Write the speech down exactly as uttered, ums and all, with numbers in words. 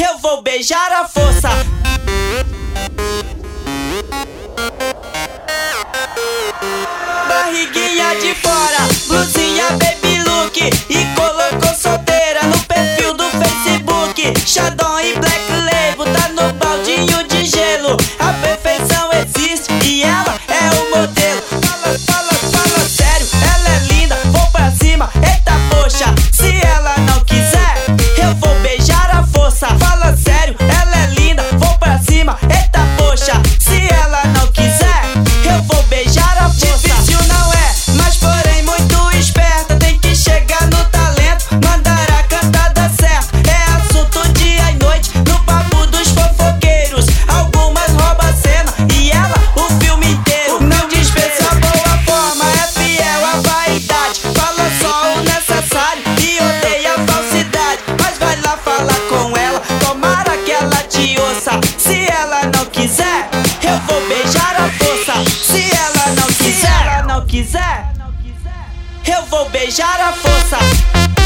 eu vou beijar a força. Barriguinha de fora, blusinha baby look, e colocou solteira no perfil do Facebook. Xandão e Black Label tá no baldinho de gelo. A perfeição existe e ela é o modelo. Fala, fala, fala sério, ela é linda, vou pra cima, eita poxa. Se ela não quiser, eu vou beijar a força. Fala sério, ela é linda, vou pra cima, eita poxa. Se ela não quiser, eu vou beijar a força. Difícil não é, mas porém muito esperta. Tem que chegar no talento, mandar a cantada certa. É assunto dia e noite, no papo dos fofoqueiros. Algumas roubam a cena e ela o filme inteiro. Não dispensa boa forma, é fiel à vaidade. Fala só o necessário e odeia a falsidade. Mas vai lá falar com ela, tomara que ela te ouça. Se ela não quiser, eu vou beijar a força. Se ela não quiser, ela não quiser, eu vou beijar a força.